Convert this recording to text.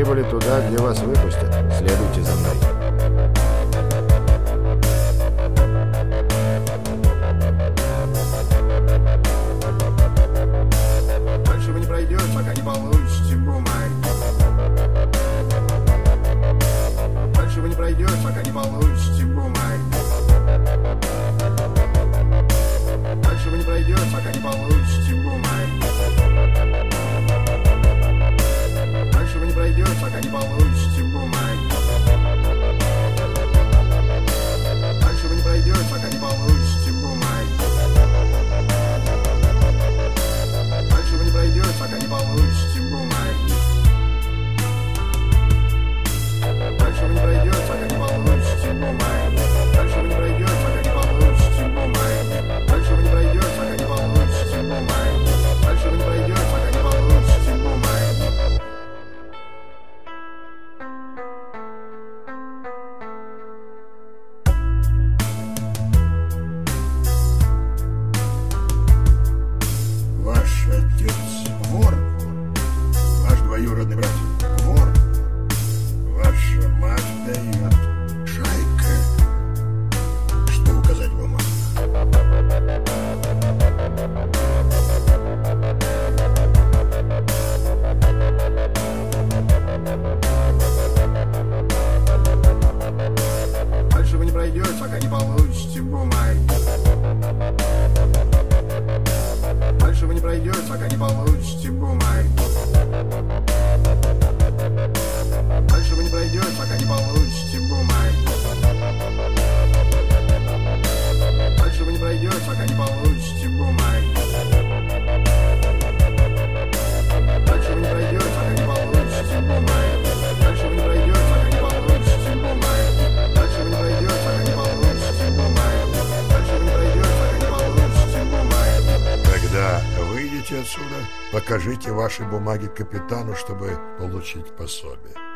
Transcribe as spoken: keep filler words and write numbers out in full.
прибыли туда, где вас выпустят. Следуйте за мной. Дальше вы не пройдете, пока не получите бумаги. Дальше вы не пройдете, пока не получите бумаги. Дальше вы не пройдете, пока не получите бумаги. Дальше вы не пройдете, пока не получите бумаги. Дальше вы не пройдете, пока не получите бумаги. Дальше вы не пройдете, пока не получите бумаги. Дальше вы не пройдете, пока не получите бумаги. Дальше вы не пройдете, пока не получите бумаги. Дальше вы не пройдете, пока не получите бумаги. Дальше вы не пройдете, пока не получите бумаги. Ваш отец вор? Ваш двоюродный брат вор? Ваша мать дает шайка. Что указать в бумагах? Дальше вы не пройдете, пока не получите бумаги. Дальше вы не пройдете, пока не получите бумаги. Дальше вы не пройдете, пока не получите бумаги. Дальше вы не пройдете, пока не получите бумаги. Дальше вы не пройдете, пока не получите бумаги. Дальше вы не пройдете, пока не получите бумаги. Дальше вы не пройдете, пока не получите бумаги. Дальше вы не пройдете, пока не получите бумаги. Когда выйдете отсюда, покажите ваши бумаги капитану, чтобы получить пособие.